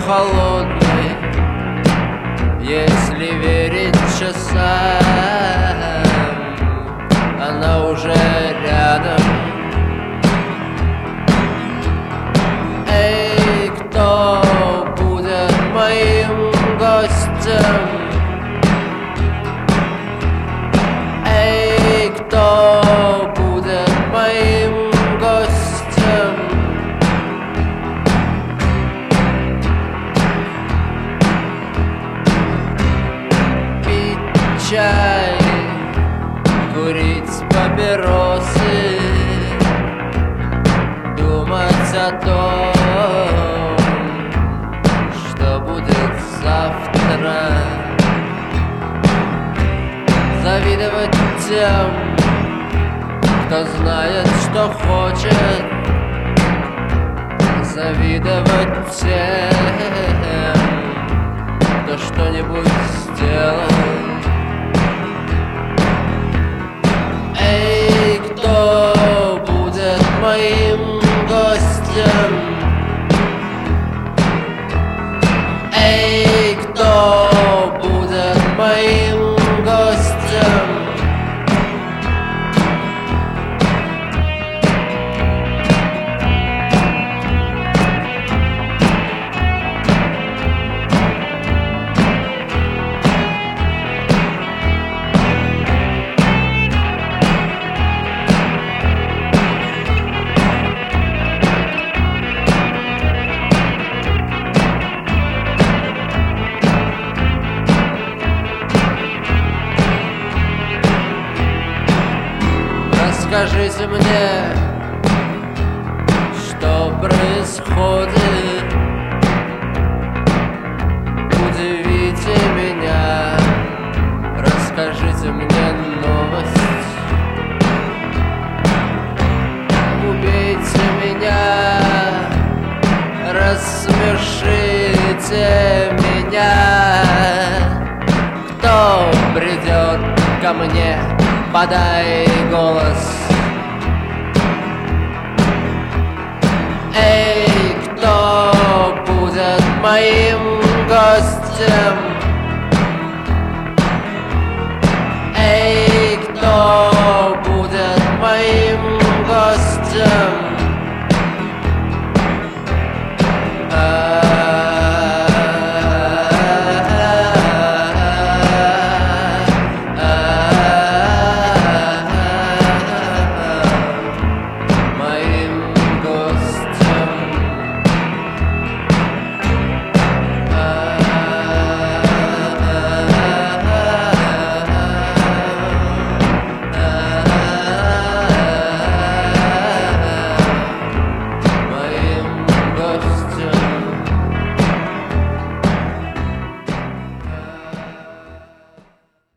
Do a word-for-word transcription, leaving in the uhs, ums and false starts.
холодный, если верить часам, она уже рядом. Эй, кто будет моим гостем? Эй, кто будет моим гостем? Пить чай, курить папиросы, думать о том, что будет завтра, завидовать тем, кто знает, что хочет, завидовать тем, кто что-нибудь сделал. Эй, кто будет моим гостем? Эй, кто будет моим гостем? Скажите мне, что происходит? Удивите меня, расскажите мне новость. Убейте меня, рассмешите меня. Кто придет ко мне? Подай голос. Эй, кто будет моим гостем?